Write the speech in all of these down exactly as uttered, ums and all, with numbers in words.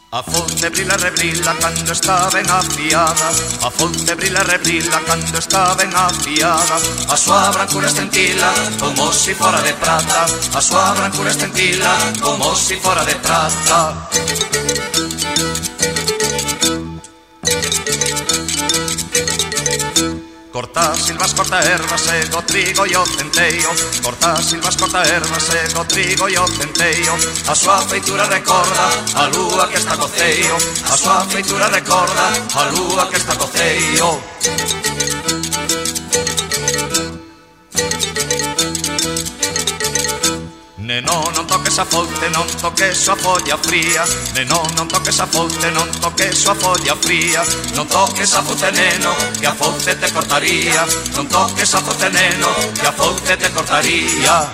A fonte brilla e rebrilla cando está ben afiada. A fonte brilla e rebrilla cando está ben afiada. A súa brancura estentila como si fora de prata. A súa brancura estentila como si fora de prata. Corta silvas, corta ervas e go trigo e o centeio. Corta silvas, corta ervas e go trigo e o centeio. A súa feitura recorda a lúa que está coceio. A súa feitura recorda a lúa que está coceio. Neno, non toques a fonte, non toques a folla fría. Neno, non toques a fonte, non toques a folla fría. Non toques a fonte, neno, que a fonte te cortaría. Non toques a fonte, neno, que a fonte te cortaría.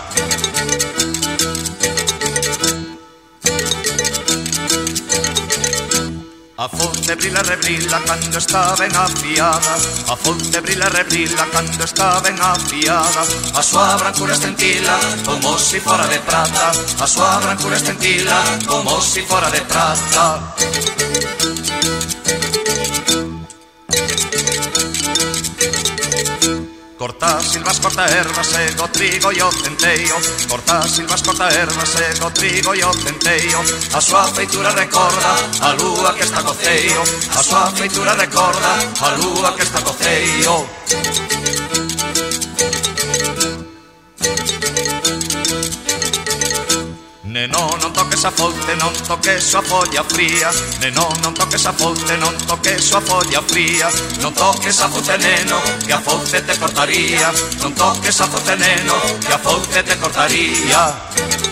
A fonte brilla e rebrilla cando está ben afiada. A fonte brilla e rebrilla cando está ben afiada. A súa brancura estentila como si fora de prata. A súa brancura estentila como si fora de prata. Corta silvas, corta ervas e go trigo e o centeio. Corta silvas, corta ervas e go trigo e o centeio. A súa feitura recorda a lúa que está coceio. A súa feitura recorda a lúa que está coceio. Neno, non toques a fonte, non toques a folla fría. Neno, non toques a fonte, non toques a folla fría. Non toques a fonte, neno, que a fonte te cortaría. Non toques a fonte, neno, que a fonte te cortaría.